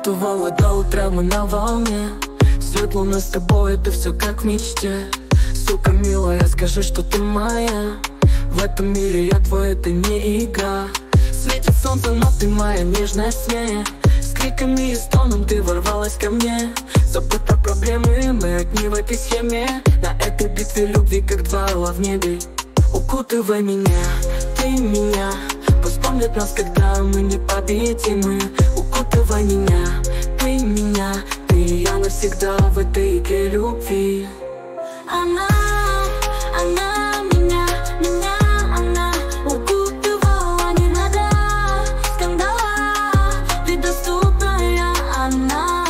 Укутывала до утра мы на волне. Светло нас с тобой, это все как в мечте. Сука милая, скажи, что ты моя. В этом мире я твой, это не игра. Светит солнце, но ты моя нежная смея. С криками и стоном ты ворвалась ко мне. Забудь про проблемы, мы одни в этой схеме. На этой битве любви, как два орла в небе. Укутывай меня, ты меня. Пусть помнят нас, когда мы непобедимы. Укутывай меня, ты меня. Ты и я навсегда в этой игре любви. Она меня, она укутывала, не надо скандала, ведь доступная она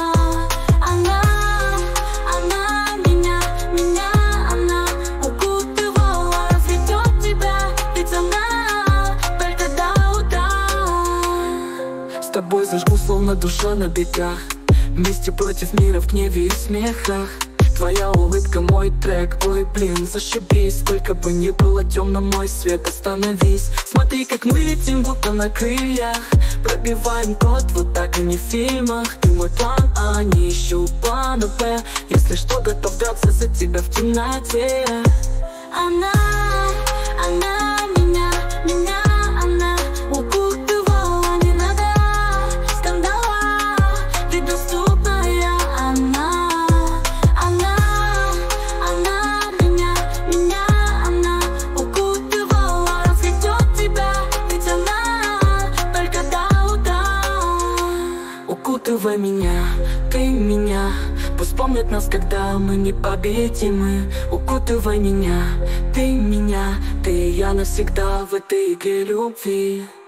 меня, она укутывала, разведет тебя, ведь она только до утра. С тобой зажгу, словно душа на бегах. Вместе против мира в гневе и смехах. Твоя улыбка, мой трек, ой, блин, зашибись. Сколько бы ни было темно, мой свет, остановись. Смотри, как мы летим, будто на крыльях. Пробиваем код, вот так и не в фильмах. Ты мой план А, не ищу плана Б. Если что, готов драться за тебя в темноте. Она меня, она укутывала, не надо скандала, ведь доступная она меня, она укутывала, разведет тебя, ведь она только до утра. Укутывай меня, ты меня. Пусть помнят нас, когда мы непобедимы. Укутывай меня, ты меня. Ты и я навсегда в этой игре любви.